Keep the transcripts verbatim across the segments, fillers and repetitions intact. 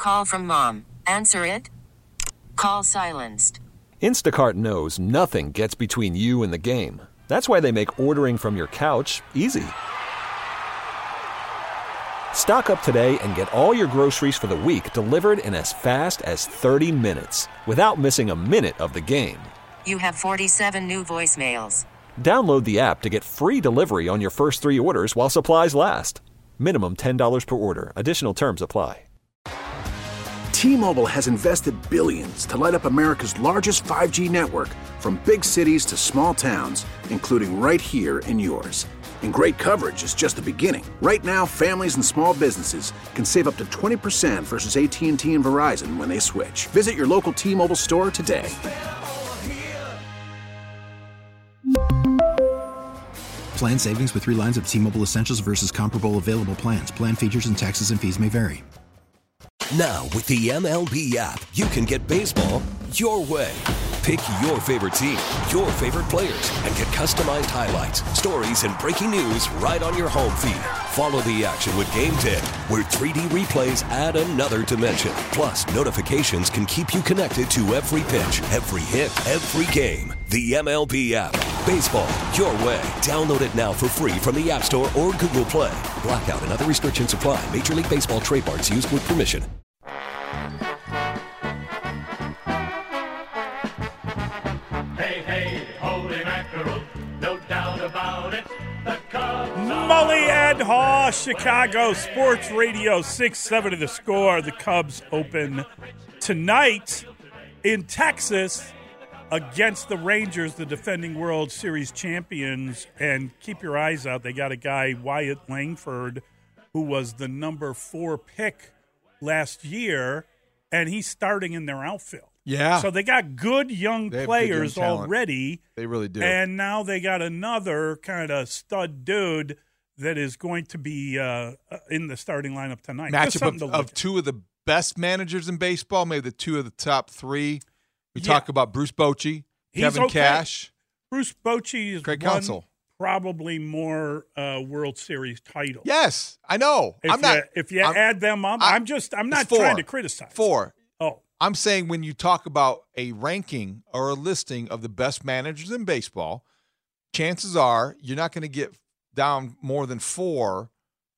Call from mom. Answer it. Call silenced. Instacart knows nothing gets between you and the game. That's why they make ordering from your couch easy. Stock up today and get all your groceries for the week delivered in as fast as thirty minutes without missing a minute of the game. You have forty-seven new voicemails. Download the app to get free delivery on your first three orders while supplies last. Minimum ten dollars per order. Additional terms apply. T-Mobile has invested billions to light up America's largest five G network, from big cities to small towns, including right here in yours. And great coverage is just the beginning. Right now, families and small businesses can save up to twenty percent versus A T and T and Verizon when they switch. Visit your local T-Mobile store today. Plan savings with three lines of T-Mobile Essentials versus comparable available plans. Plan features and taxes and fees may vary. Now, with the M L B app, you can get baseball your way. Pick your favorite team, your favorite players, and get customized highlights, stories, and breaking news right on your home feed. Follow the action with Game ten, where three D replays add another dimension. Plus, notifications can keep you connected to every pitch, every hit, every game. The M L B app. Baseball your way. Download it now for free from the App Store or Google Play. Blackout and other restrictions apply. Major League Baseball trademarks used with permission. Hey, hey, holy mackerel, no doubt about it. The Cubs are... Mully and Haw, Chicago Sports Radio, six seven of the score. The Cubs open tonight in Texas against the Rangers, the defending World Series champions. And keep your eyes out. They got a guy, Wyatt Langford, who was the number four pick last year, and he's starting in their outfield. Yeah. So they got good young They have players good young talent. already. They really do. And now they got another kind of stud dude that is going to be uh, in the starting lineup tonight. Just Matchup something of, to look of at. two of the best managers in baseball, maybe the two of the top three. We Yeah. talk about Bruce Bochy, He's Kevin okay. Cash. Bruce Bochy has Craig won Counsell. probably more uh, World Series titles. Yes, I know. If I'm not. you, if you I'm- add them up, I- I'm just I'm not it's four. trying to criticize. Four. Oh, I'm saying when you talk about a ranking or a listing of the best managers in baseball, chances are you're not going to get down more than four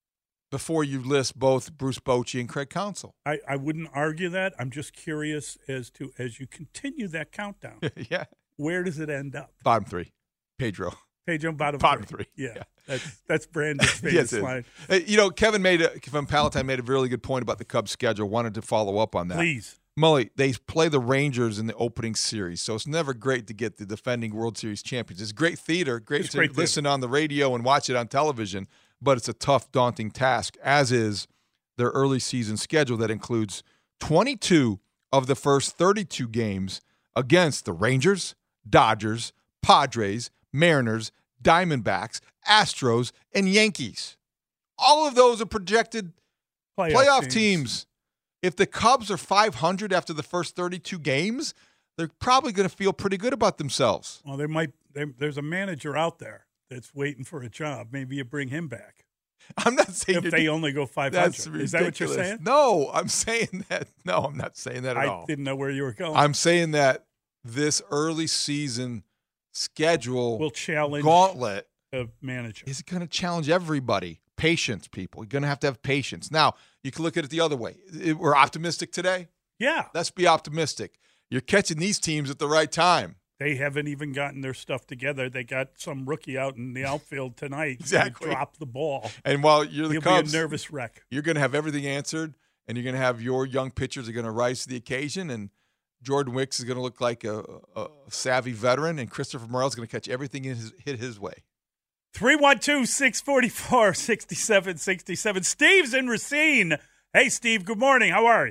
before you list both Bruce Bochy and Craig Counsell. I, I wouldn't argue that. I'm just curious as to, as you continue that countdown, Yeah. where does it end up? Bottom three. Pedro. Pedro bottom, Bottom three. three. Yeah, Yeah. that's that's Brandon's famous Yes, it is. line. Uh, You know, Kevin made a, from Palatine made a really good point about the Cubs schedule. Wanted to follow up on that. Please. Mully, they play the Rangers in the opening series, so it's never great to get the defending World Series champions. It's great theater, great It's to great theater. listen on the radio and watch it on television, but it's a tough, daunting task, as is their early season schedule that includes twenty-two of the first thirty-two games against the Rangers, Dodgers, Padres, Mariners, Diamondbacks, Astros, and Yankees. All of those are projected Playoff, playoff teams. teams. If the Cubs are five hundred after the first thirty-two games, they're probably going to feel pretty good about themselves. Well, there might there, there's a manager out there that's waiting for a job. Maybe you bring him back I'm not saying if you're- they only go five that's hundred. Is that what you're ridiculous. saying? No, I'm saying that. No, I'm not saying that at I all. didn't know where you were going. I'm saying that this early season schedule We'll challenge gauntlet a manager. is going to challenge everybody. Patience, people. You're going to have to have patience. Now, you can look at it the other way. It- We're optimistic today. Yeah, Let's be optimistic. You're catching these teams at the right time. they haven't even gotten their stuff together. They got some rookie out in the outfield tonight. Exactly. He dropped the ball. And while you're the He'll Cubs, be a nervous wreck. you're going to have everything answered, and you're going to have your young pitchers are going to rise to the occasion, and Jordan Wicks is going to look like a, a savvy veteran, and Christopher Morel is going to catch everything in his, hit his way. three one two, six four four, six seven six seven. Steve's in Racine. Hey, Steve, good morning. How are you?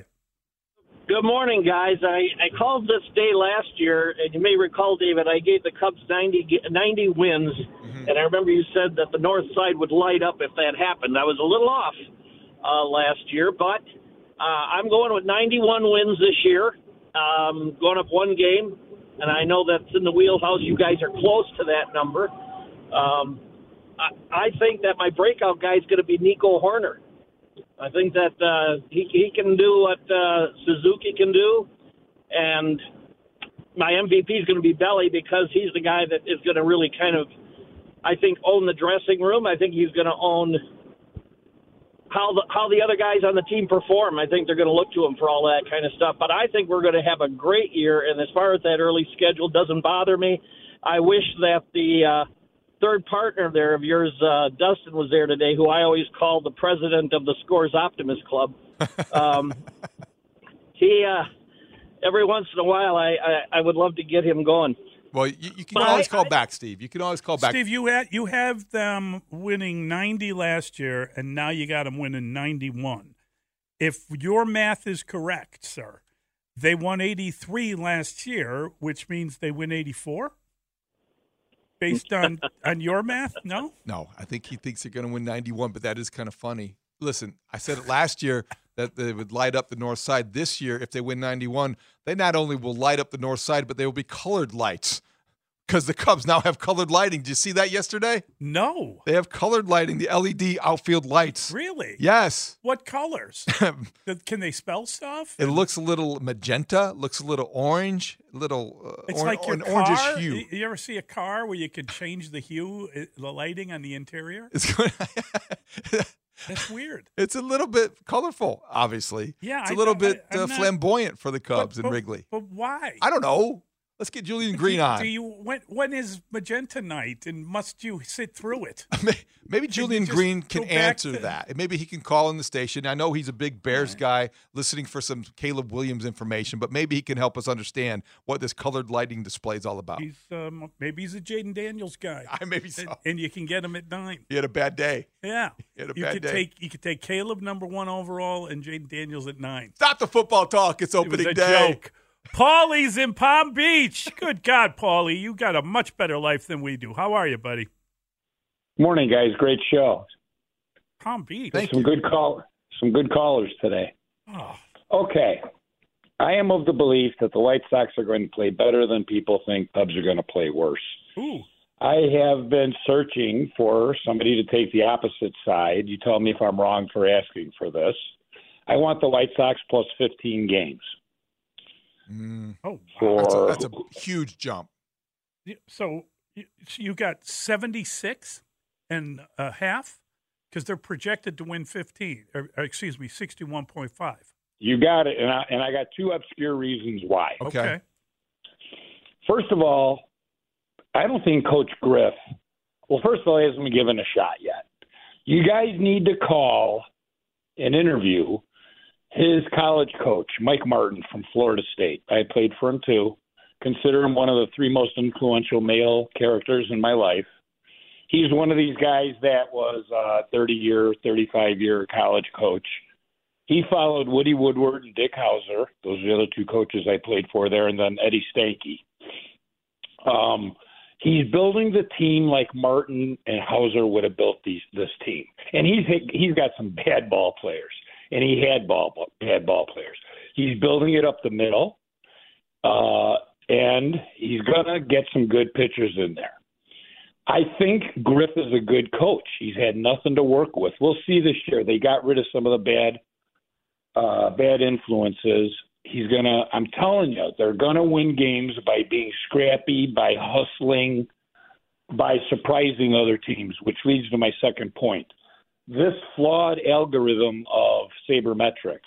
Good morning, guys. I, I called this day last year, and you may recall, David, I gave the Cubs ninety, ninety wins, mm-hmm. and I remember you said that the north side would light up if that happened. I was a little off uh, last year, but uh, I'm going with ninety-one wins this year, um, going up one game, and I know that's in the wheelhouse. You guys are close to that number. Um, I, I think that my breakout guy is going to be Nico Horner. I think that uh, he he can do what uh, Suzuki can do, and my M V P is going to be Belly because he's the guy that is going to really kind of, I think, own the dressing room. I think he's going to own how the how the other guys on the team perform. I think they're going to look to him for all that kind of stuff. But I think we're going to have a great year. And as far as that early schedule, doesn't bother me. I wish that the uh, third partner there of yours, uh, Dustin, was there today, who I always call the president of the Scores Optimist Club. Um, he uh, every once in a while, I, I I would love to get him going. Well, you, you can But always I- call I- back, Steve. You can always call back. Steve, you had you have them winning ninety last year, and now you got them winning ninety-one. If your math is correct, sir, they won eighty-three last year, which means they win eighty-four. Based on on your math, no. No, I think he thinks they're going to win ninety-one, but that is kind of funny. Listen, I said it last year that they would light up the north side. This year, if they win ninety-one, they not only will light up the north side, but they will be colored lights because the Cubs now have colored lighting. Did you see that yesterday? No. They have colored lighting, the L E D outfield lights. Really? Yes. What colors? Can they spell stuff? It looks a little magenta, looks a little orange, a little uh, It's or- like your an car. orangish hue. You ever see a car where you can change the hue, uh, the lighting on the interior? It's going That's weird. It's a little bit colorful, obviously. Yeah, it's a I little know. bit I- I'm uh, not- flamboyant for the Cubs But- and but- Wrigley. But why? I don't know. Let's get Julian Green do, on. Do you when when is magenta night, and must you sit through it? Maybe Julian just Green go can back answer to- that. Maybe he can call in the station. I know he's a big Bears guy listening for some Caleb Williams information, but maybe he can help us understand what this colored lighting display is all about. He's um, maybe he's a Jaden Daniels guy. I maybe so. And, and you can get him at nine. He had a bad day. Yeah, He had a you bad could day. take you could take Caleb number one overall and Jaden Daniels at nine. Stop the football talk. It's It was opening a day. joke. Paulie's in Palm Beach. Good God, Paulie, you got a much better life than we do. How are you, buddy? Morning, guys. Great show. Palm Beach. some good call, some good callers today. Oh. Okay, I am of the belief that the White Sox are going to play better than people think. Cubs are going to play worse. Ooh. I have been searching for somebody to take the opposite side. You tell me if I'm wrong for asking for this. I want the White Sox plus fifteen games. Mm. Oh, For That's a, that's a huge jump. So you- so you got seventy-six and a half because they're projected to win fifteen, or, or excuse me, sixty-one point five. You got it, and I and I got two obscure reasons why. Okay. First of all, I don't think Coach Griff. Well, first of all, he hasn't been given a shot yet. You guys need to call and interview his college coach, Mike Martin from Florida State. I played for him too. Consider him one of the three most influential male characters in my life. He's one of these guys that was a thirty-year, thirty-five-year college coach. He followed Woody Woodward and Dick Hauser. Those are the other two coaches I played for there, and then Eddie Stanky. Um, he's building the team like Martin and Hauser would have built these, this team. And he's he's got some bad ball players, and he had ball bad ball players. He's building it up the middle, uh, and he's going to get some good pitchers in there. I think Griff is a good coach. He's had nothing to work with. We'll see this year. They got rid of some of the bad uh, bad influences. He's going to – I'm telling you, they're going to win games by being scrappy, by hustling, by surprising other teams, which leads to my second point. This flawed algorithm of sabermetrics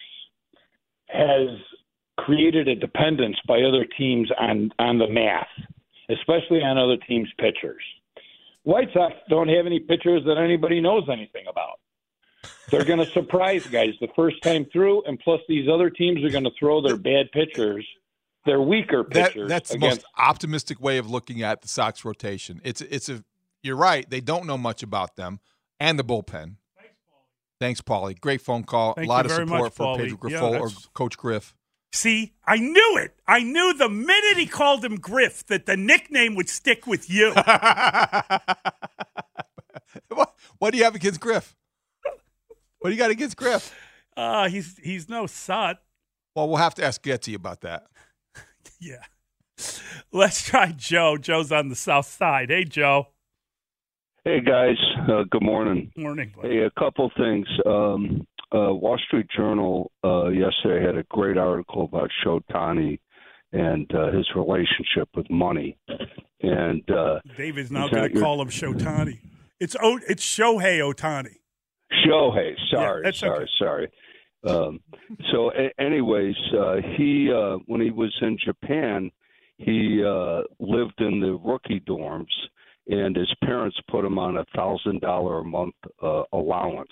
has created a dependence by other teams on, on the math, especially on other teams' pitchers. White Sox don't have any pitchers that anybody knows anything about. They're going to surprise guys the first time through, and plus these other teams are going to throw their bad pitchers, their weaker That, pitchers. that's the against, most optimistic way of looking at the Sox rotation. It's it's a you're right. They don't know much about them and the bullpen. Thanks, Paulie. Great phone call. Thank a lot you of very support much, for Paulie. Pedro Yeah, Grifol or that's- Coach Griff. See, I knew it. I knew the minute he called him Griff that the nickname would stick with you. what, what do you have against Griff? What do you got against Griff? Uh, he's he's no sot. Well, we'll have to ask Getty about that. Yeah. Let's try Joe. Joe's on the south side. Hey, Joe. Hey, guys. Uh, good morning. Morning, buddy. Hey, a couple things. Um, uh, Wall Street Journal uh, yesterday had a great article about Shotani and uh, his relationship with money. And uh, David's now going to call him Shotani. It's o- it's Shohei Ohtani. Shohei, sorry, yeah, sorry, okay. sorry. Um, so, a- anyways, uh, he uh, when he was in Japan, he uh, lived in the rookie dorms, and his parents put him on a thousand dollar a month uh, allowance.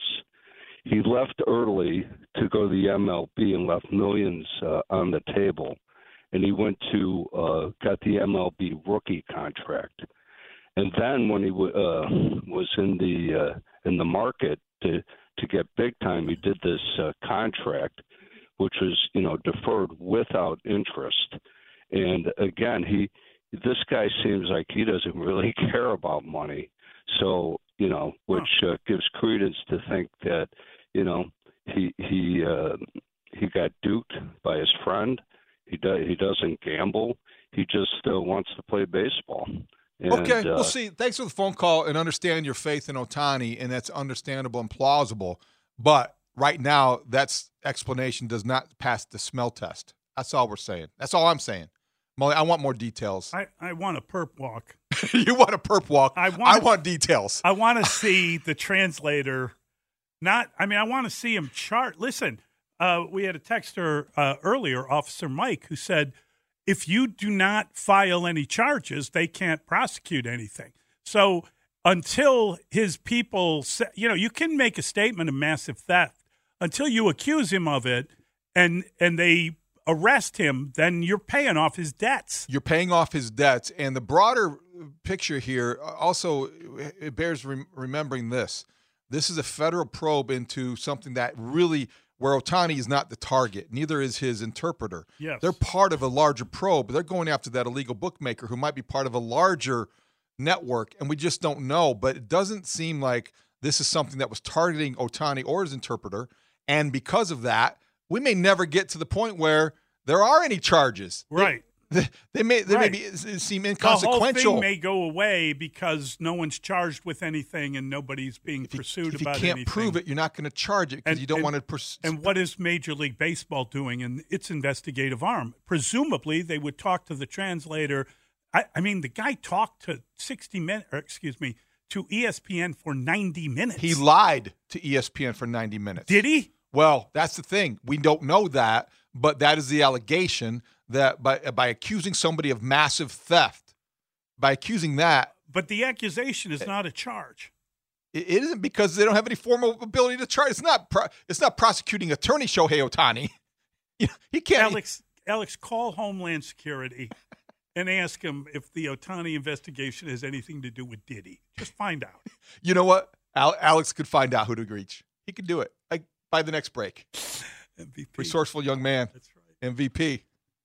He left early to go to the M L B and left millions uh, on the table, and he went to uh, got the M L B rookie contract. And then when he w- uh, was in the uh, in the market to to get big time, he did this uh, contract, which was you know deferred without interest. And again, he this guy seems like he doesn't really care about money. So you know, which uh, gives credence to think that you know he he uh, he got duped by his friend. He do, he doesn't gamble. He just uh, wants to play baseball. And, okay, uh, we'll see. Thanks for the phone call and understand your faith in Ohtani, and that's understandable and plausible. But right now, that explanation does not pass the smell test. That's all we're saying. That's all I'm saying. Molly, I want more details. I, I want a perp walk. You want a perp walk? I want, I want details. I want to see the translator. Not, I mean, I want to see him chart. Listen, uh, we had a texter uh, earlier, Officer Mike, who said, if you do not file any charges, they can't prosecute anything. So until his people say, you know, you can make a statement of massive theft. Until you accuse him of it and and they arrest him, then you're paying off his debts. You're paying off his debts. And the broader picture here also, it bears rem- remembering this. This is a federal probe into something that really – where Ohtani is not the target, neither is his interpreter. Yes. They're part of a larger probe. They're going after that illegal bookmaker who might be part of a larger network, and we just don't know. But it doesn't seem like this is something that was targeting Ohtani or his interpreter, and because of that, we may never get to the point where there are any charges. Right. They, they may they right. may be, seem The inconsequential. whole thing may go away because no one's charged with anything and nobody's being if you, pursued if about you can't anything. prove it, you're not going to charge it because And- you don't and- want to pursue. And what is Major League Baseball doing in its investigative arm? Presumably, they would talk to the translator. I, I mean, the guy talked to sixty minutes, or excuse me, to E S P N for ninety minutes. He lied to E S P N for ninety minutes. Did he? Well, that's the thing. We don't know that, but that is the allegation that by by accusing somebody of massive theft, by accusing that. But the accusation is not a charge. It isn't because they don't have any formal ability to charge. It's not. Pro, it's not prosecuting attorney Shohei Ohtani. You know, he can't. Alex, Alex, call Homeland Security and ask him if the Ohtani investigation has anything to do with Diddy. Just find out. You know what? Al, Alex could find out who to reach. He could do it. Like by the next break. M V P. Resourceful young man. That's right. M V P.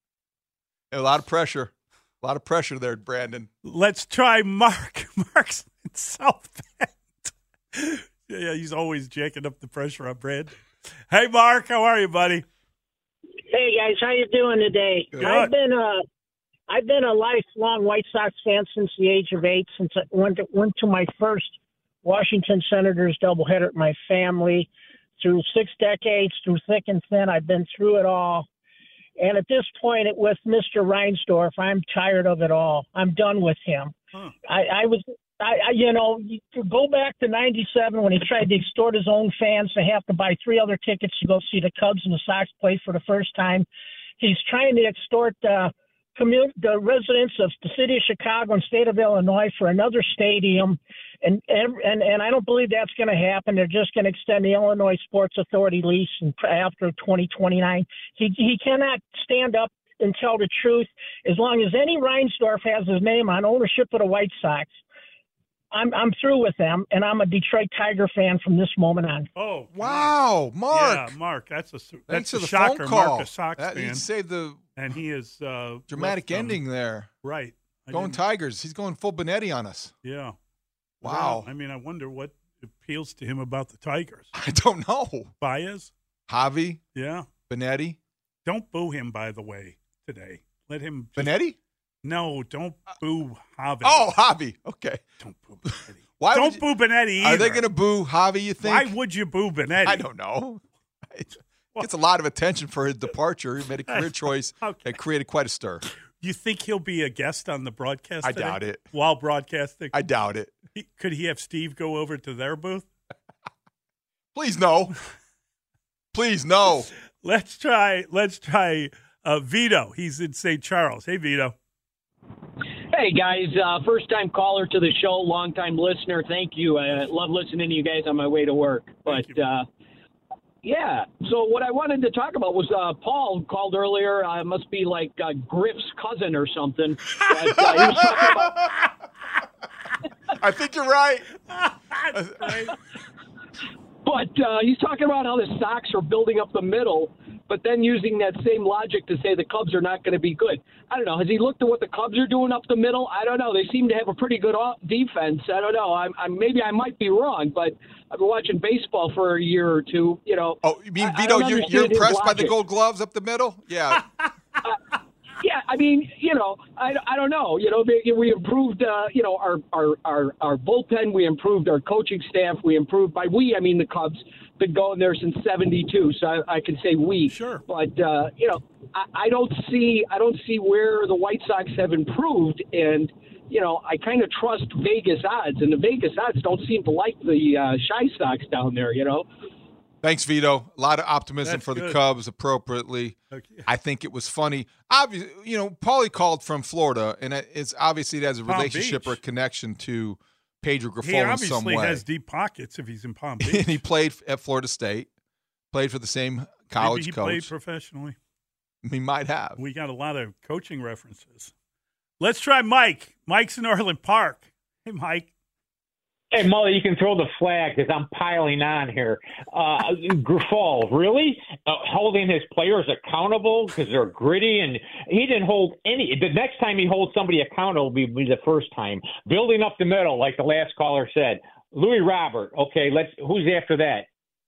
A lot of pressure. A lot of pressure there, Brandon. Let's try Mark. Mark's in South Bend. Yeah, he's always jacking up the pressure on Brandon. Hey, Mark, how are you, buddy? Hey guys, how you doing today? Good. I've been a I've been a lifelong White Sox fan since the age of eight. Since I went to, went to my first Washington Senators doubleheader at my family. Through six decades, through thick and thin, I've been through it all. And at this point, it, with Mister Reinsdorf, I'm tired of it all. I'm done with him. Huh. I, I was, I, I, you know, you go back to ninety-seven when he tried to extort his own fans to have to buy three other tickets to go see the Cubs and the Sox play for the first time. He's trying to extort uh, commun- the residents of the city of Chicago and state of Illinois for another stadium. And and and, and I don't believe that's going to happen. They're just going to extend the Illinois Sports Authority lease and after twenty twenty-nine. He he cannot stand up and tell the truth. As long as any Reinsdorf has his name on ownership of the White Sox, I'm I'm through with them, and I'm a Detroit Tiger fan from this moment on. Oh, wow, Mark! Yeah, Mark. That's a Thanks that's for a the shocker. phone call. Mark, a Sox that, fan, he saved the and he is uh, dramatic left, um, ending there. Right, I Going didn't- Tigers. He's going full Benetti on us. Yeah. Wow. Well, I mean, I wonder what appeals to him about the Tigers. I don't know. Baez? Javi? Yeah. Benetti? Don't boo him, by the way, today. Let him. Just, Benetti? No, don't boo Javi. Oh, Javi. Okay. Don't boo Benetti. Why don't would you- boo Benetti either. Are they going to boo Javi, you think? Why would you boo Benetti? I don't know. Gets a lot of attention for his departure. He made a career choice okay. and created quite a stir. You think he'll be a guest on the broadcast I today? doubt it. While broadcasting? I doubt it. He, could he have Steve go over to their booth? Please no. Please no. Let's try. Let's try uh, Vito. He's in Saint Charles. Hey, Vito. Hey, guys. Uh, first-time caller to the show, long-time listener. Thank you. I love listening to you guys on my way to work. But, uh, yeah, so what I wanted to talk about was uh, Paul called earlier. Uh, must be like uh, Griff's cousin or something. But, uh, he was talking about... I think you're right. But uh, he's talking about how the Sox are building up the middle, but then using that same logic to say the Cubs are not going to be good. I don't know. Has he looked at what the Cubs are doing up the middle? I don't know. They seem to have a pretty good defense. I don't know. I'm, I'm maybe I might be wrong, but I've been watching baseball for a year or two. You know. Oh, you mean I, Vito? I you're, you're impressed by the Gold Gloves up the middle? Yeah. uh, Yeah, I mean, you know, I, I don't know. You know, we improved, uh, you know, our, our, our, our bullpen. We improved our coaching staff. We improved by we. I mean, the Cubs been going there since seventy-two, so I, I can say we. Sure. But uh, you know, I, I don't see I don't see where the White Sox have improved, and you know, I kind of trust Vegas odds, and the Vegas odds don't seem to like the uh, Shy Sox down there. You know. Thanks, Vito. A lot of optimism That's for the good. Cubs, appropriately. Okay. I think it was funny. Obviously, you know, Paulie called from Florida, and it's obviously it has a Palm relationship Beach. or a connection to Pedro He Grifol in some obviously way. has deep pockets if he's in Palm Beach. And he played at Florida State, played for the same college Maybe he coach. played professionally. He might have. We got a lot of coaching references. Let's try Mike. Mike's in Orland Park. Hey, Mike. Hey, Mully, you can throw the flag because I'm piling on here. Uh, Grifol, really? Uh, holding his players accountable because they're gritty, and he didn't hold any. The next time he holds somebody accountable will be, be the first time. Building up the middle, like the last caller said. Louis Robert, okay, let's. Who's after that?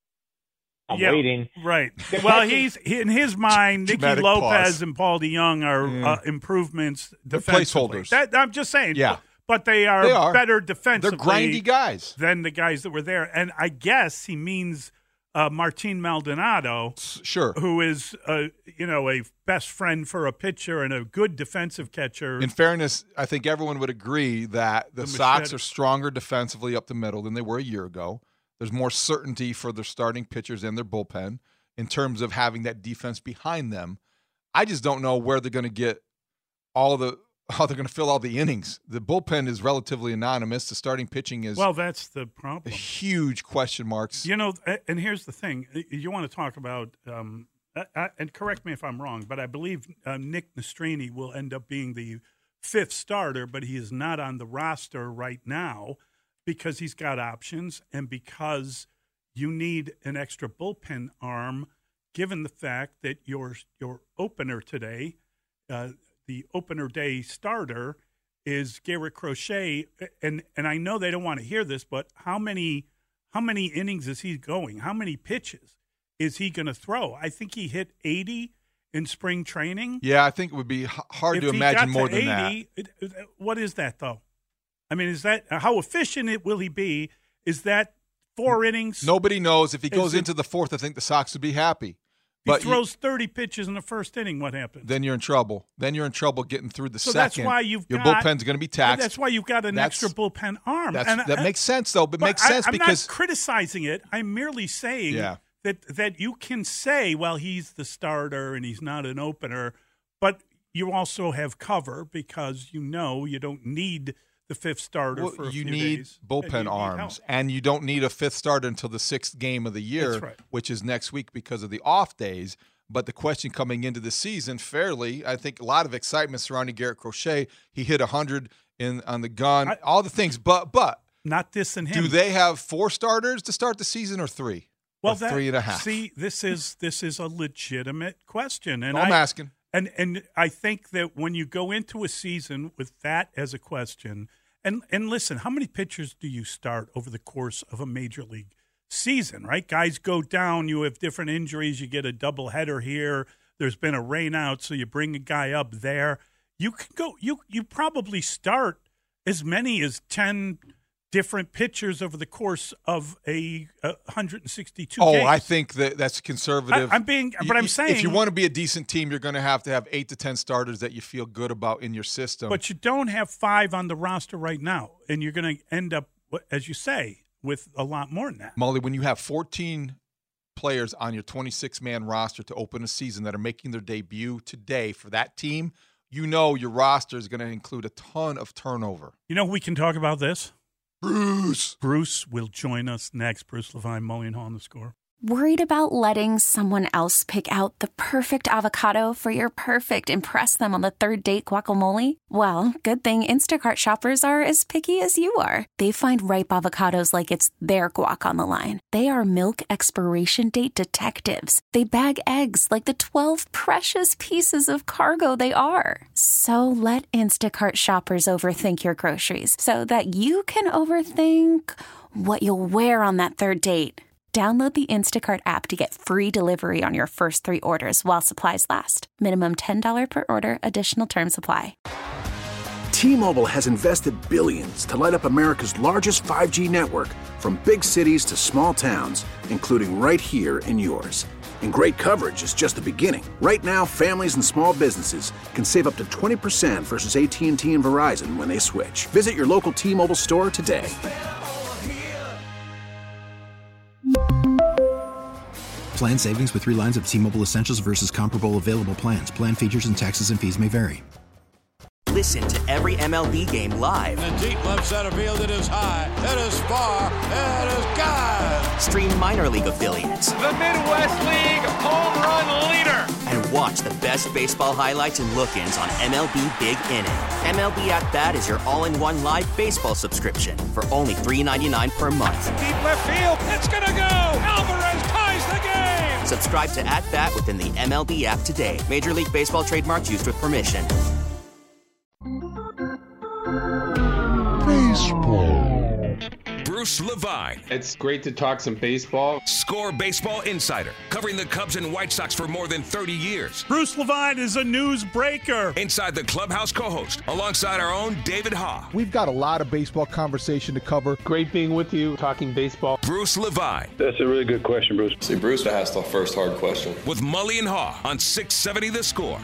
I'm yeah, waiting. Right. Well, he's in his mind, Nicky Dramatic Lopez pause. and Paul DeYoung are Yeah. uh, improvements They're defensively. placeholders. That, I'm just saying. Yeah. But they are, They are. better defensively. They're grindy guys. Than the guys that were there. And I guess he means uh, Martin Maldonado. Sure. Who is, uh, you know, a best friend for a pitcher and a good defensive catcher. In fairness, I think everyone would agree that the, The Sox machete. are stronger defensively up the middle than they were a year ago. There's more certainty for their starting pitchers and their bullpen in terms of having that defense behind them. I just don't know where they're going to get all the how they're going to fill all the innings. The bullpen is relatively anonymous. The starting pitching is well, that's the problem. huge question marks. You know, and here's the thing. You want to talk about, um, I, and correct me if I'm wrong, but I believe uh, Nick Nastrini will end up being the fifth starter, but he is not on the roster right now because he's got options and because you need an extra bullpen arm, given the fact that your your opener today, uh, the opener day starter, is Garrett Crochet, and and I know they don't want to hear this, but how many how many innings is he going? How many pitches is he going to throw? I think he hit eighty in spring training. Yeah, I think it would be h- hard If to he imagine got more to than eighty, it- it- what is that though? I mean, is that how efficient it will he be? Is that four innings? Nobody knows. If he Is goes it- into the fourth, I think the Sox would be happy. He But you- throws thirty pitches in the first inning. What happens? then you're in trouble. Then you're in trouble getting through the So second. that's why you've your got, bullpen's going to be taxed. That's why you've got an That's- extra bullpen arm. That's, And that I- makes sense, though. But, but makes sense I, I'm because not criticizing it. I'm merely saying Yeah. that that you can say, well, he's the starter and he's not an opener, but you also have cover because you know you don't need the fifth starter well, for a you few need days. And bullpen you need arms, help. and you don't need a fifth starter until the sixth game of the year, That's right. which is next week because of the off days. But the question coming into the season, fairly, I think a lot of excitement surrounding Garrett Crochet. He hit one hundred in on the gun, I- all the things. But but Not this and him. do they have four starters to start the season or three? Well, or that, three and a half. See, this is this is a legitimate question, and I'm I, asking. And and I think that when you go into a season with that as a question, and and listen, how many pitchers do you start over the course of a major league season? Right, guys go down. You have different injuries. You get a double header here. There's been a rain out, so you bring a guy up there. You can go. You you probably start as many as ten. different pitchers over the course of a, a one hundred sixty-two Oh, games. I think that that's conservative. I, I'm being, but I'm saying if you want to be a decent team, you're going to have to have eight to ten starters that you feel good about in your system. But you don't have five on the roster right now, and you're going to end up, as you say, with a lot more than that. Mully, when you have fourteen players on your twenty-six man roster to open a season that are making their debut today for that team, you know your roster is going to include a ton of turnover. You know, we can talk about this. Bruce. Bruce will join us next. Bruce Levine, Mully and Haw on the Score. Worried about letting someone else pick out the perfect avocado for your perfect impress them on the third date guacamole? Well, good thing Instacart shoppers are as picky as you are. They find ripe avocados like it's their guac on the line. They are milk expiration date detectives. They bag eggs like the twelve precious pieces of cargo they are. So let Instacart shoppers overthink your groceries so that you can overthink what you'll wear on that third date. Download the Instacart app to get free delivery on your first three orders while supplies last. Minimum ten dollars per order. Additional terms apply. T-Mobile has invested billions to light up America's largest five G network, from big cities to small towns, including right here in yours. And great coverage is just the beginning. Right now, families and small businesses can save up to twenty percent versus A T and T and Verizon when they switch. Visit your local T-Mobile store today. Plan savings with three lines of T-Mobile Essentials versus comparable available plans. Plan features and taxes and fees may vary. Listen to every M L B game live. In the deep left center field, it is high, it is far, it is gone. Stream minor league affiliates. The Midwest League home run leader. And watch the best baseball highlights and look-ins on M L B Big Inning. M L B At Bat is your all-in-one live baseball subscription for only three dollars and ninety-nine cents per month. Deep left field, it's gonna go. Alvarez ties the game. Subscribe to At Bat within the M L B app today. Major League Baseball trademarks used with permission. Baseball. Bruce Levine. It's great to talk some baseball. Score Baseball Insider, covering the Cubs and White Sox for more than thirty years. Bruce Levine is a newsbreaker. Inside the Clubhouse co-host, alongside our own David Haw. We've got a lot of baseball conversation to cover. Great being with you, talking baseball. Bruce Levine. That's a really good question, Bruce. See, Bruce asked the first hard question. With Mully and Haw on six seventy The Score.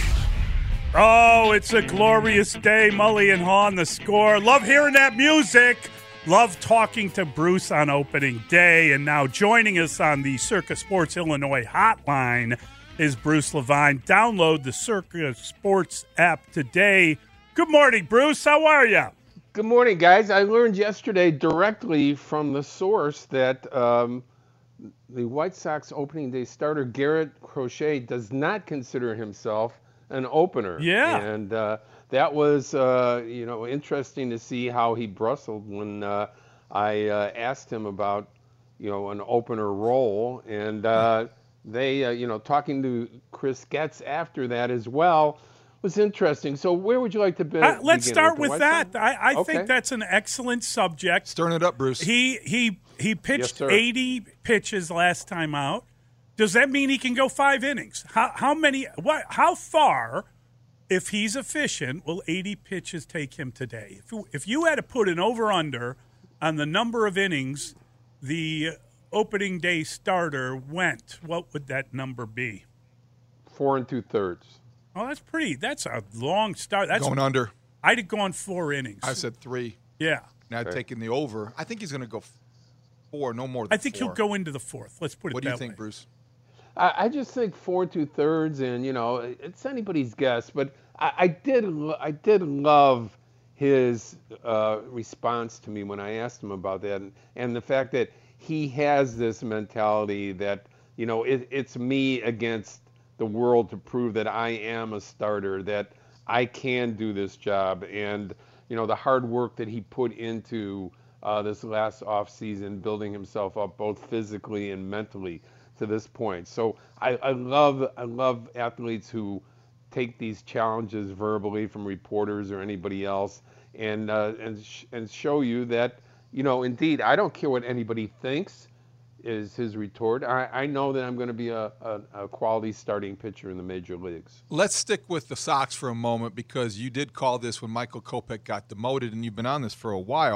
Oh, it's a glorious day. Mully and Haw on the Score. Love hearing that music. Love talking to Bruce on opening day. And now joining us on the Circa Sports Illinois hotline is Bruce Levine. Download the Circa Sports app today. Good morning, Bruce. How are you? Good morning, guys. I learned yesterday directly from the source that um, the White Sox opening day starter, Garrett Crochet, does not consider himself an opener. Yeah. And uh, that was, uh, you know, interesting to see how he bristled when uh, I uh, asked him about, you know, an opener role. And uh, they, uh, you know, talking to Chris Getz after that as well was interesting. So where would you like to be? Uh, let's begin? start with, with the that. I, I okay. think that's an excellent subject. Stirring it up, Bruce. He he he pitched Yes, eighty pitches last time out. Does that mean he can go five innings? How how many? What? How far? If he's efficient, will eighty pitches take him today? If, if you had to put an over-under on the number of innings the opening day starter went, what would that number be? Four and two-thirds. Oh, that's pretty. That's a long start. That's Going under. I'd have gone four innings. I said three. Yeah. Now Okay. taking the over. I think he's going to go four, no more than I think four. he'll go into the fourth. Let's put it What do that you think, way. Bruce? I, I just think four and two-thirds, and, you know, it's anybody's guess. But I, I did lo- I did love his uh, response to me when I asked him about that, and, and the fact that he has this mentality that, you know, it, it's me against the world to prove that I am a starter, that I can do this job. And, you know, the hard work that he put into uh, this last offseason, building himself up both physically and mentally to this point. So I, I love I love athletes who take these challenges verbally from reporters or anybody else and uh, and sh- and show you that, you know, indeed, I don't care what anybody thinks is his retort. I, I know that I'm going to be a, a, a quality starting pitcher in the major leagues. Let's stick with the Sox for a moment because you did call this when Michael Kopech got demoted, and you've been on this for a while.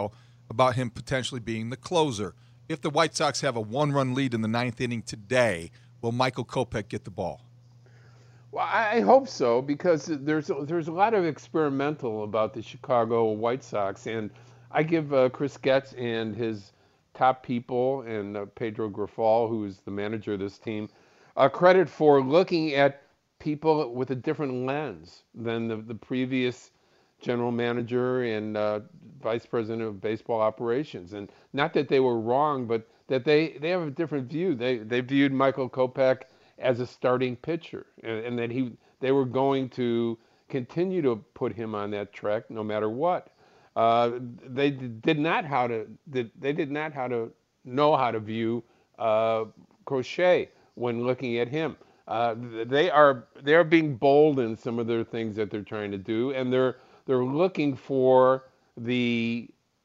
about him potentially being the closer. If the White Sox have a one-run lead in the ninth inning today, will Michael Kopech get the ball? Well, I hope so, because there's there's a lot of experimental about the Chicago White Sox, and I give uh, Chris Getz and his top people and uh, Pedro Grifol, who's the manager of this team, uh, credit for looking at people with a different lens than the, the previous general manager and uh, vice president of baseball operations. And not that they were wrong, but that they, they have a different view. They they viewed Michael Kopech as a starting pitcher, and, and that he they were going to continue to put him on that track no matter what. Uh, they did not how to did, they did not how to know how to view uh, Crochet when looking at him. Uh, they are they're being bold in some of their things that they're trying to do, and they're they're looking for the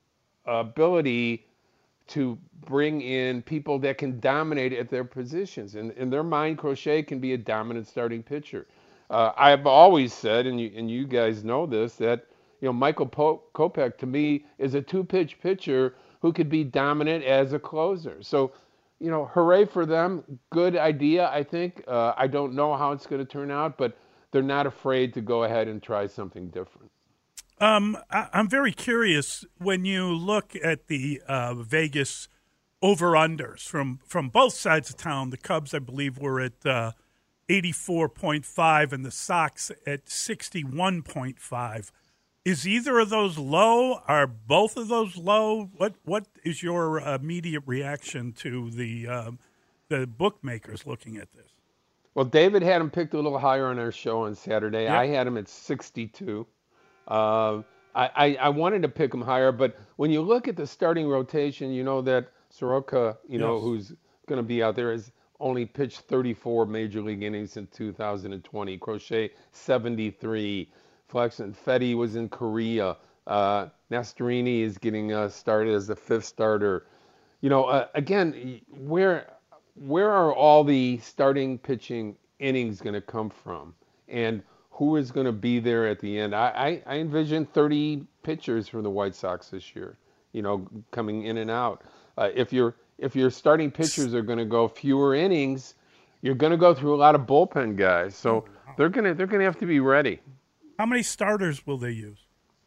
ability to bring in people that can dominate at their positions. And in their mind, Crochet can be a dominant starting pitcher. Uh, I've always said, and you and you guys know this, that you know Michael po- Kopech to me is a two-pitch pitcher who could be dominant as a closer. So, you know, hooray for them. Good idea, I think. Uh, I don't know how it's going to turn out, but they're not afraid to go ahead and try something different. Um, I, I'm very curious when you look at the uh, Vegas over-unders from, from both sides of town. The Cubs, I believe, were at uh, eighty-four point five and the Sox at sixty-one point five. Is either of those low? Are both of those low? What What is your immediate reaction to the uh, the bookmakers looking at this? Well, David had him picked a little higher on our show on Saturday. Yep. I had him at sixty-two. Uh, I, I, I wanted to pick him higher, but when you look at the starting rotation, you know that Soroka, you know, Yes. who's going to be out there, has only pitched thirty-four major league innings in two thousand twenty. Crochet, seventy-three. Flexen Fetty was in Korea. Uh, Nastorini is getting uh, started as the fifth starter. You know, uh, again, where where are all the starting pitching innings going to come from? And who is going to be there at the end? I, I, I envision thirty pitchers for the White Sox this year, you know, coming in and out. Uh, if your if your starting pitchers are going to go fewer innings, you're going to go through a lot of bullpen guys. So they're gonna they're gonna have to be ready. How many starters will they use?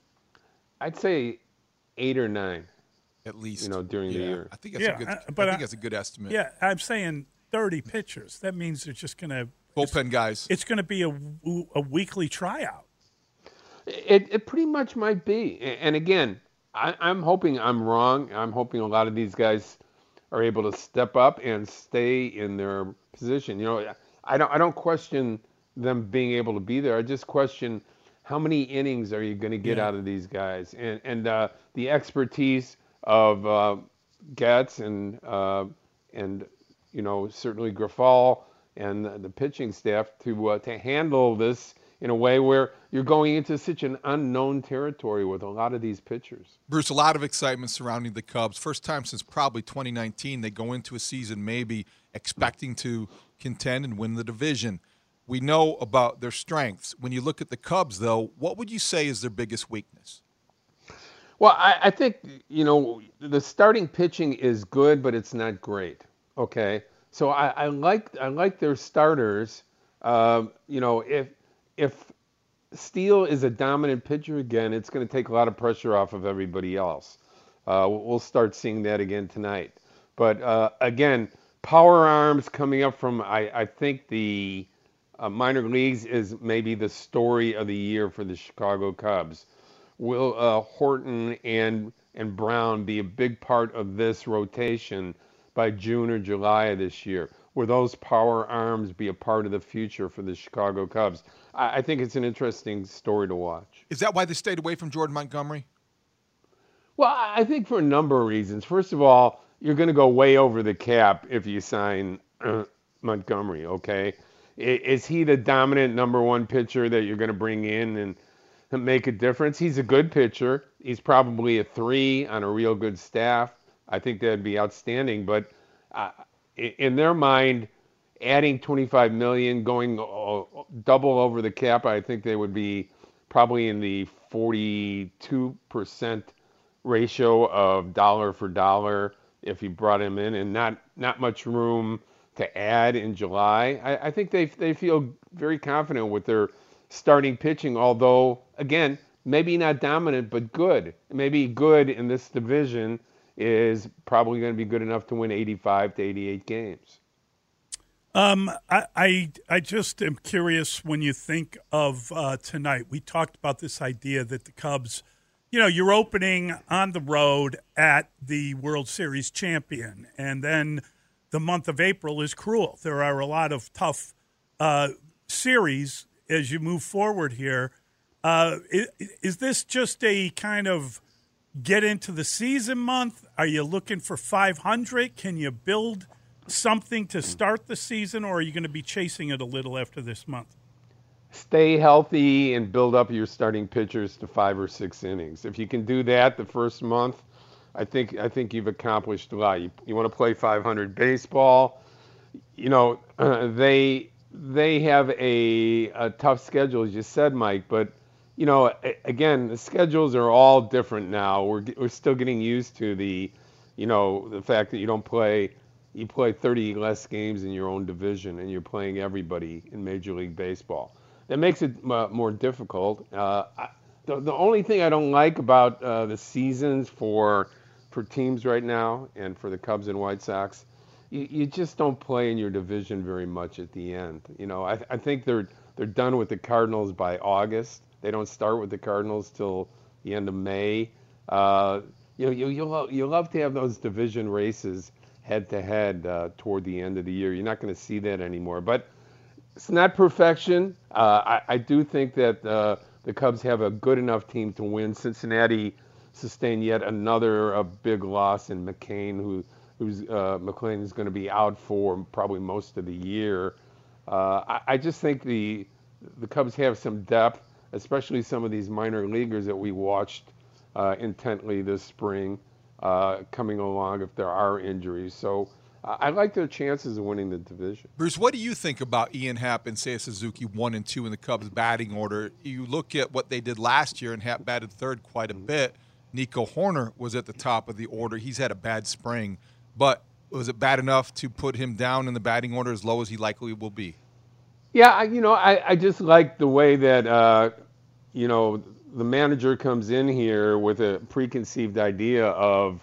I'd say eight or nine, at least. You know, during yeah, the year. I think that's Yeah, a good. uh, I but think I- that's a good estimate. Yeah, I'm saying thirty pitchers. That means they're just going to bullpen guys. It's going to be a, a weekly tryout. It it pretty much might be. And again, I, I'm hoping I'm wrong. I'm hoping a lot of these guys are able to step up and stay in their position. You know, I don't I don't question them being able to be there. I just question how many innings are you going to get Yeah. out of these guys, and and uh, the expertise of uh, Getz and uh, and you know certainly Grifol and the, the pitching staff to uh, to handle this in a way where you're going into such an unknown territory with a lot of these pitchers. Bruce, a lot of excitement surrounding the Cubs. First time since probably twenty nineteen they go into a season maybe expecting to contend and win the division. We know about their strengths. When you look at the Cubs, though, what would you say is their biggest weakness? Well, I, I think, you know, the starting pitching is good, but it's not great. Okay, so I, I like I like their starters. Um, you know, if if Steele is a dominant pitcher again, it's going to take a lot of pressure off of everybody else. Uh, we'll start seeing that again tonight. But uh, again, power arms coming up from I, I think the uh, minor leagues is maybe the story of the year for the Chicago Cubs. Will uh, Horton and and Brown be a big part of this rotation by June or July of this year? Will those power arms be a part of the future for the Chicago Cubs? I, I think it's an interesting story to watch. Is that why they stayed away from Jordan Montgomery? Well, I I think for a number of reasons. First of all, you're going to go way over the cap if you sign uh, Montgomery, okay? I- Is he the dominant number one pitcher that you're going to bring in and make a difference? He's a good pitcher. He's probably a three on a real good staff. I think that'd be outstanding. But uh, i- in their mind, adding twenty-five million dollars, going uh, double over the cap, I think they would be probably in the forty-two percent ratio of dollar for dollar if you brought him in, and not not much room to add in July. I, I think they they feel very confident with their starting pitching, although, again, maybe not dominant, but good. Maybe good in this division is probably going to be good enough to win eighty-five to eighty-eight games. Um, I, I I just am curious when you think of uh, tonight. We talked about this idea that the Cubs, you know, you're opening on the road at the World Series champion, and then the month of April is cruel. There are a lot of tough uh, series as you move forward here. Uh, is, is this just a kind of get into the season month? Are you looking for five hundred? Can you build something to start the season, or are you going to be chasing it a little after this month? Stay healthy and build up your starting pitchers to five or six innings. If you can do that the first month, I think I think you've accomplished a lot. You, you want to play five hundred baseball. You know, uh, they they have a, a tough schedule, as you said, Mike, but you know, again, the schedules are all different now. We're we're still getting used to the, you know, the fact that you don't play, you play thirty less games in your own division, and you're playing everybody in Major League Baseball. That makes it uh, more difficult. Uh, I, the the only thing I don't like about uh, the seasons for for teams right now, and for the Cubs and White Sox, you, you just don't play in your division very much at the end. You know, I I think they're they're done with the Cardinals by August. They don't start with the Cardinals till the end of May. Uh, you know, you you love, you love to have those division races head to head uh, toward the end of the year. You're not going to see that anymore. But it's not perfection. Uh, I, I do think that uh, the Cubs have a good enough team to win. Cincinnati sustained yet another uh, big loss in McCain, who who's uh, McClain is going to be out for probably most of the year. Uh, I, I just think the the Cubs have some depth, especially some of these minor leaguers that we watched uh, intently this spring uh, coming along if there are injuries. So uh, I like their chances of winning the division. Bruce, what do you think about Ian Happ and Seiya Suzuki one and two in the Cubs batting order? You look at what they did last year, and Happ batted third quite a bit. Nico Horner was at the top of the order. He's had a bad spring, but was it bad enough to put him down in the batting order as low as he likely will be? Yeah, I, you know, I, I just like the way that, uh, you know, the manager comes in here with a preconceived idea of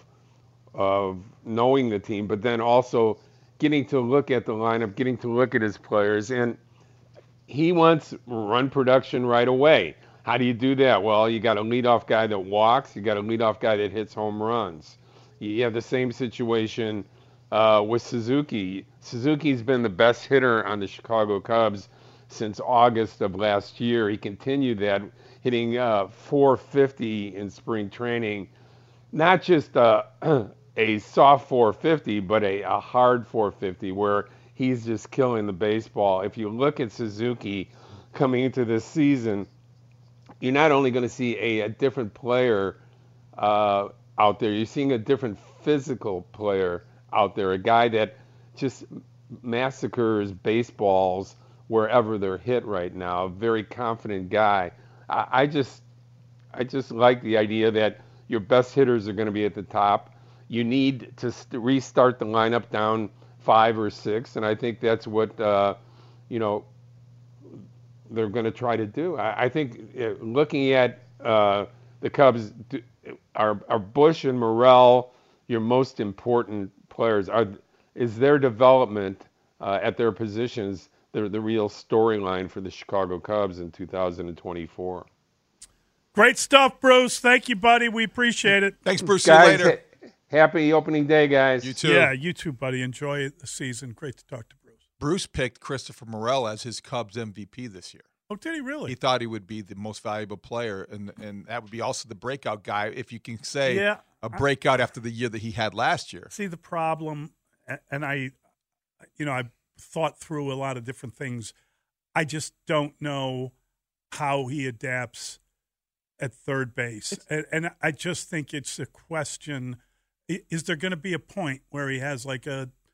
of knowing the team, but then also getting to look at the lineup, getting to look at his players, and he wants run production right away. How do you do that? Well, you got a leadoff guy that walks, you got a leadoff guy that hits home runs. You have the same situation Uh, with Suzuki. Suzuki's been the best hitter on the Chicago Cubs since August of last year. He continued that, hitting uh, four fifty in spring training. Not just uh, a soft four fifty, but a, a hard four fifty where he's just killing the baseball. If you look at Suzuki coming into this season, you're not only going to see a, a different player uh, out there, you're seeing a different physical player out there, a guy that just massacres baseballs wherever they're hit right now. A very confident guy. I, I just, I just like the idea that your best hitters are going to be at the top. You need to st- restart the lineup down five or six, and I think that's what uh, you know they're going to try to do. I, I think uh, looking at uh, the Cubs, are, are Bush and Morel your most important players? Are is their development uh, at their positions the the real storyline for the Chicago Cubs in two thousand twenty-four? Great stuff, Bruce. Thank you, buddy. We appreciate it. Thanks, Bruce. Guys, See you later. ha- happy opening day, guys. You too. Yeah, you too, buddy. Enjoy the season. Great to talk to Bruce. Bruce picked Christopher Morel as his Cubs M V P this year. Oh, did he really? He thought he would be the most valuable player, and and that would be also the breakout guy, if you can say Yeah. a breakout after the year that he had last year. See, the problem, and I, you know, I've thought through a lot of different things. I just don't know how he adapts at third base. And, and I just think it's a question, is there going to be a point where he has like a,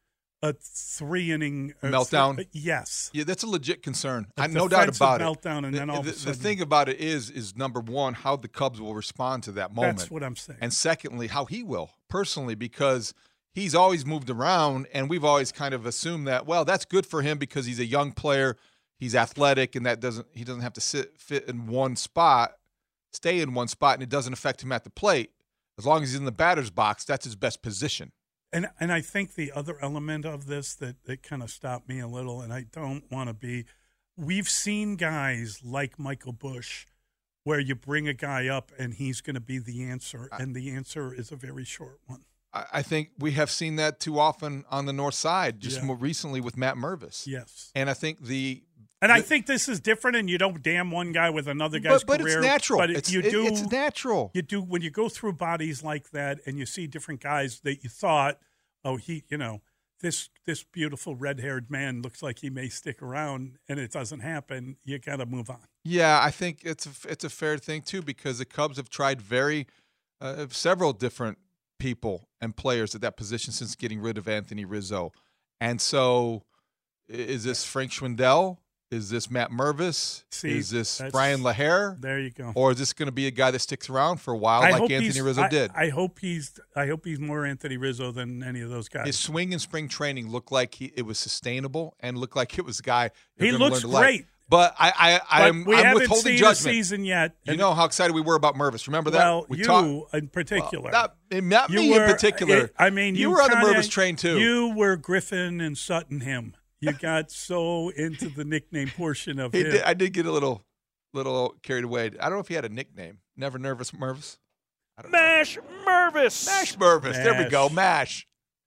a three inning uh, meltdown. Th- yes, yeah, that's a legit concern. A I no doubt about it. Meltdown, and the, then all the, of a sudden, the thing about it is, is number one, how the Cubs will respond to that moment. That's what I'm saying. And secondly, how he will personally, because he's always moved around, and we've always kind of assumed that, well, that's good for him because he's a young player, he's athletic, and that doesn't he doesn't have to sit fit in one spot, stay in one spot, and it doesn't affect him at the plate. As long as he's in the batter's box, that's his best position. And and I think the other element of this that, that kind of stopped me a little, and I don't want to be, we've seen guys like Michael Busch where you bring a guy up and he's going to be the answer, and the answer is a very short one. I think we have seen that too often on the north side, just Yeah. more recently with Matt Mervis. Yes. And I think the And the, I think this is different, and you don't damn one guy with another guy's but, but career. it's natural. But it's, you it- do, it's natural. You do when you go through bodies like that, and you see different guys that you thought, oh, he, you know, this this beautiful red-haired man looks like he may stick around, and it doesn't happen. You got to move on. Yeah, I think it's a, it's a fair thing too, because the Cubs have tried very uh, several different people and players at that position since getting rid of Anthony Rizzo. And so i- is this Frank Schwindel? Is this Matt Mervis? See, is this that's- Brian LaHare? There you go. Or is this going to be a guy that sticks around for a while I like hope Anthony he's- Rizzo I, did? I hope he's I hope he's more Anthony Rizzo than any of those guys. His swing in spring training looked like he, it was sustainable and looked like it was a guy you're He gonna looks learn to like. great. But I, I, But I'm, we I'm haven't withholding seen judgment. a season yet. You know how excited we were about Mervis. Remember that? Well, we you talked- in particular. Well, not, not You me were- in particular. it- I mean, you, you were on the kinda- Mervis train too. You were Griffin and Sutton him. You got so into the nickname portion of He him. did, I did get a little, little carried away. I don't know if he had a nickname. Never Nervous Mervis. I don't Mash Mervis. Mash Mervis. There we Mash. go. Mash.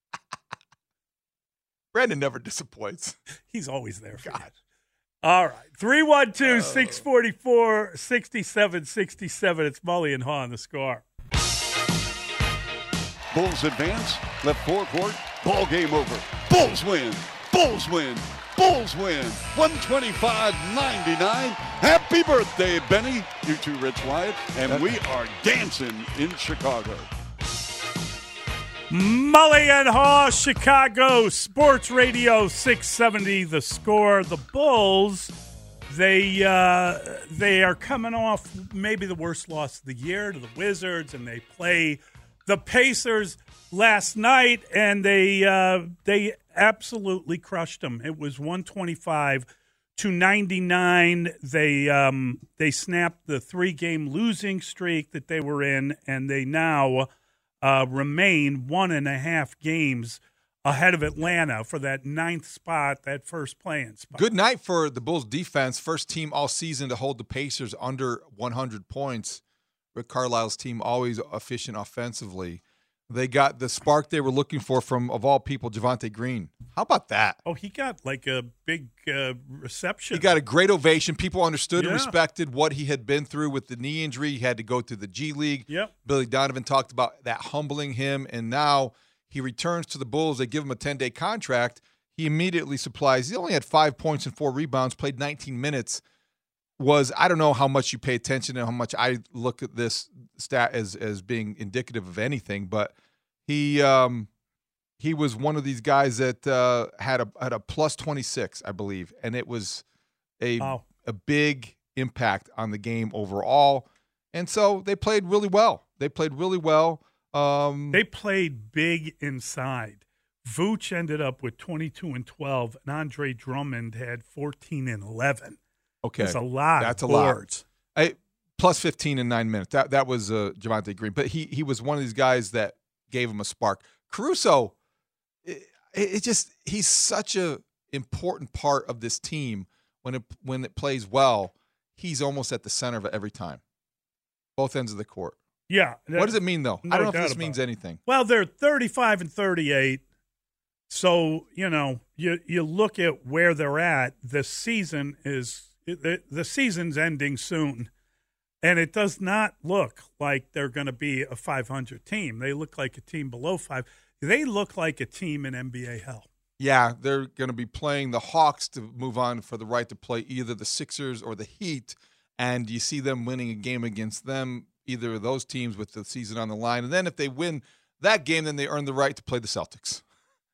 Brandon never disappoints. He's always there for God. You. All right. three one two, six four four, six seven six seven. It's Mully and Haw on the score. Bulls advance, left forecourt, ball game over. Bulls win, Bulls win, Bulls win. one twenty-five ninety-nine. Happy birthday, Benny. You too, Rich Wyatt. And we are dancing in Chicago. Mully and Haw, Chicago Sports Radio six seventy. The Score. The Bulls, they uh, they are coming off maybe the worst loss of the year to the Wizards, and they play the Pacers last night, and they uh, they absolutely crushed them. It was one twenty-five to ninety-nine. They um, they snapped the three game losing streak that they were in, and they now uh, remain one and a half games ahead of Atlanta for that ninth spot, that first playing spot. Good night for the Bulls defense. First team all season to hold the Pacers under one hundred points. Rick Carlisle's team always efficient offensively. They got the spark they were looking for from, of all people, Javonte Green. How about that? Oh, he got like a big uh, reception. He got a great ovation. People understood Yeah. and respected what he had been through with the knee injury. He had to go to the G League. Yep. Billy Donovan talked about that humbling him, and now he returns to the Bulls. They give him a ten-day contract. He immediately supplies. He only had five points and four rebounds, played nineteen minutes. Was I don't know how much you pay attention and how much I look at this stat as as being indicative of anything, but he um, he was one of these guys that uh, had a had a plus twenty-six, I believe, and it was a Wow. a big impact on the game overall. And so they played really well. They played really well. Um, They played big inside. Vooch ended up with twenty-two and twelve, and Andre Drummond had fourteen and eleven. Okay, That's a lot. That's of a boards. lot. I, plus fifteen in nine minutes. That that was uh, Javonte Green, but he he was one of these guys that gave him a spark. Caruso, it, it just he's such a important part of this team when it when it plays well. He's almost at the center of it every time, both ends of the court. Yeah. What does it mean though? No I don't know doubt if this about means it. anything. Well, they're thirty-five and thirty-eight. So, you know, you you look at where they're at, the season is the, the season's ending soon. And it does not look like they're going to be a five hundred team. They look like a team below five. They look like a team in N B A hell. Yeah, they're going to be playing the Hawks to move on for the right to play either the Sixers or the Heat, and you see them winning a game against them, either of those teams with the season on the line. And then if they win that game, then they earn the right to play the Celtics.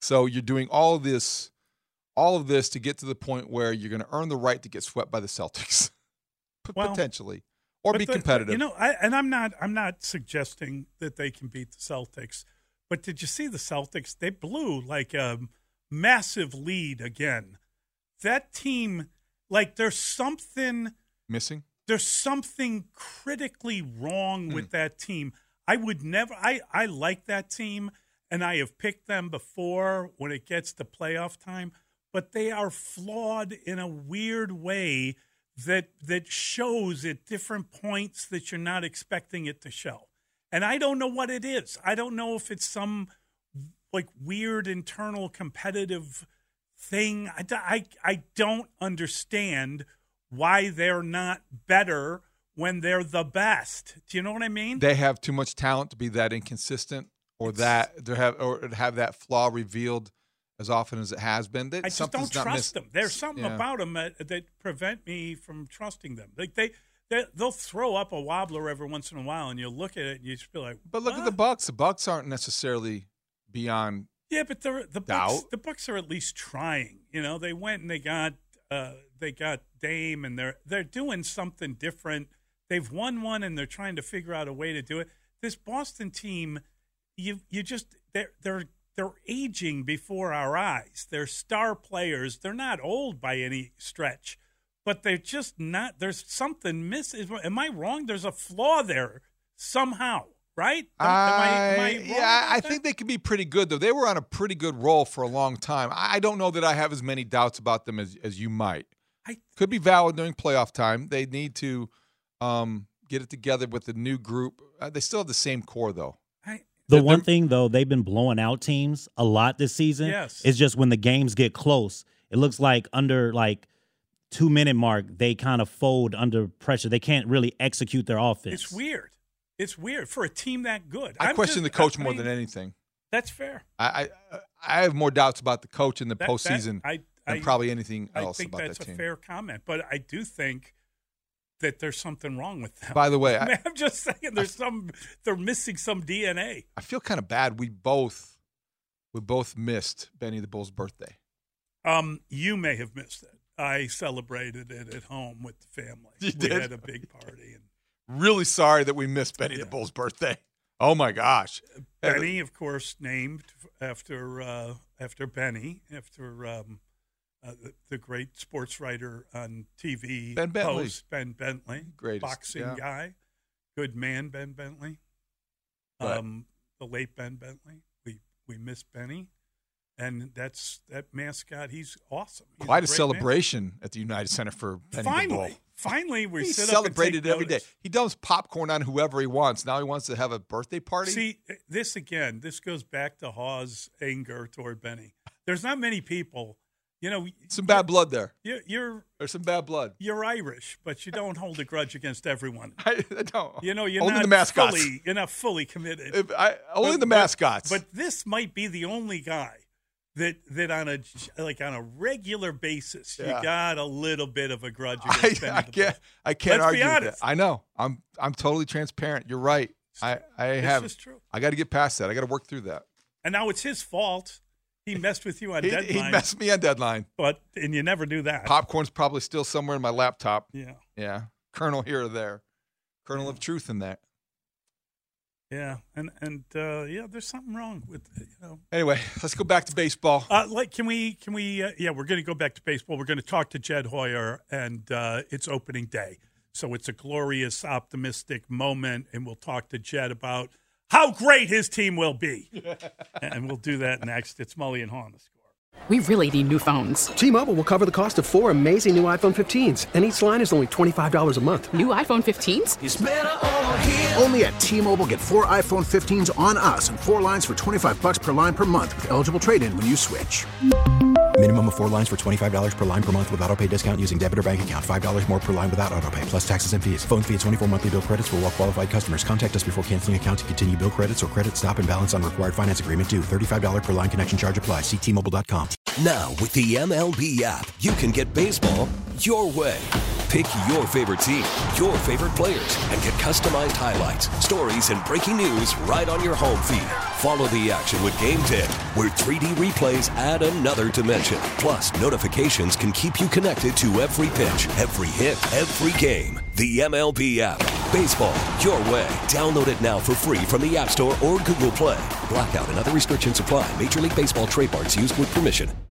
So you're doing all of this, all of this to get to the point where you're going to earn the right to get swept by the Celtics, Well, potentially, or But be the- competitive. You know, I, and I'm not I'm not suggesting that they can beat the Celtics, but did you see the Celtics? They blew like a massive lead again. That team, like there's something Missing? there's something critically wrong Hmm. with that team. I would never I, I like that team and I have picked them before when it gets to playoff time, but they are flawed in a weird way that that shows at different points that you're not expecting it to show. And I don't know what it is. I don't know if it's some like weird internal competitive thing. I, I, I don't understand why they're not better when they're the best. Do you know what I mean? They have too much talent to be that inconsistent, or that to have or to have that flaw revealed as often as it has been. They, I just something's don't not trust miss- them. There's something yeah. about them that, that prevent me from trusting them. Like they, they, they'll throw up a wobbler every once in a while, and you'll look at it and you just feel like, But look at the Bucks. The Bucks aren't necessarily beyond. yeah, but they're, the Doubt. Bucks, the Bucks are at least trying. You know, they went and they got uh, they got Dame, and they're they're doing something different. They've won one, and they're trying to figure out a way to do it. This Boston team, you you just they're they're they're aging before our eyes. They're star players. They're not old by any stretch, but they're just not. There's something missing. Am I wrong? There's a flaw there somehow, right? Am, am I, am I wrong? yeah, I about think they could be pretty good, though. They were on a pretty good roll for a long time. I I don't know that I have as many doubts about them as, as you might. I, could be valid during playoff time. They need to um, get it together with the new group. Uh, they still have the same core, though. The one thing, though, they've been blowing out teams a lot this season. Yes. It's just when the games get close, it looks like under like two minute mark, they kind of fold under pressure. They can't really execute their offense. It's weird. It's weird for a team that good. I I'm question just- the coach I more mean, than anything. That's fair. I, I I have more doubts about the coach in the That- that- postseason I- than I- probably anything else I think about that's that a team. fair comment, but I do think that there's something wrong with them. By the way, I I- mean, I'm just saying there's some they're missing some D N A. I feel kind of bad. We both we both missed Benny the Bull's birthday. Um, you may have missed it. I celebrated it at home with the family. You we did? had a big party, and Really sorry that we missed Benny the Bull's birthday. Oh my gosh, Benny, of course, named after uh, after Benny, after um, uh, the, the great sports writer on T V, Ben Bentley. host, Ben Bentley, Greatest, boxing yeah. guy, good man, Ben Bentley. Right. Um, the late Ben Bentley. We we miss Benny, and that's that mascot. He's awesome. He's Quite a great celebration at the United Center for Benny the Bull. Finally, finally, we He sit celebrated up and take every day. notice. He dumps popcorn on whoever he wants. Now he wants to have a birthday party. See, this again, this goes back to Hawes' anger toward Benny. There's not many people, you know. Some bad blood there. You're, you're There's some bad blood. you're Irish, but you don't hold a grudge against everyone. I, I don't. You know, you're Only not the mascots. fully, you're not fully committed. If I, only But- the but- mascots. But this might be the only guy that that on a like on a regular basis Yeah. you got a little bit of a grudge I, against Benny I the can't. Bull. I can't Let's be argue with honest. that. I know. I'm. I'm totally transparent. You're right. I. I It's have. just true. I got to get past that. I got to work through that. And now it's his fault. He messed with you on He, deadline. he messed me on deadline. But and you never do that. Popcorn's probably still somewhere in my laptop. Yeah. Yeah. Kernel here or there. Kernel of truth in that. Yeah, and and uh, yeah, there's something wrong with you know. Anyway, let's go back to baseball. Uh, like, can we? Can we? Uh, yeah, we're going to go back to baseball. We're going to talk to Jed Hoyer, and uh, it's opening day, so it's a glorious, optimistic moment, and we'll talk to Jed about how great his team will be, and we'll do that next. It's Mully and Haw on the Score. We really need new phones. T-Mobile will cover the cost of four amazing new iPhone fifteens, and each line is only twenty-five dollars a month. New iPhone fifteens? It's better over here. Only at T-Mobile, get four iPhone fifteens on us and four lines for twenty-five bucks per line per month with eligible trade-in when you switch. Minimum of four lines for twenty-five dollars per line per month with autopay discount using debit or bank account. five dollars more per line without autopay, plus taxes and fees. Phone fee at twenty-four monthly bill credits for well-qualified customers. Contact us before canceling account to continue bill credits or credit stop and balance on required finance agreement due. thirty-five dollars per line connection charge applies. See T Mobile dot com. Now, with the M L B app, you can get baseball your way. Pick your favorite team, your favorite players, and get customized highlights, stories, and breaking news right on your home feed. Follow the action with Game Day, where three D replays add another dimension. Plus, notifications can keep you connected to every pitch, every hit, every game. The M L B app. Baseball, your way. Download it now for free from the App Store or Google Play. Blackout and other restrictions apply. Major League Baseball trademarks used with permission.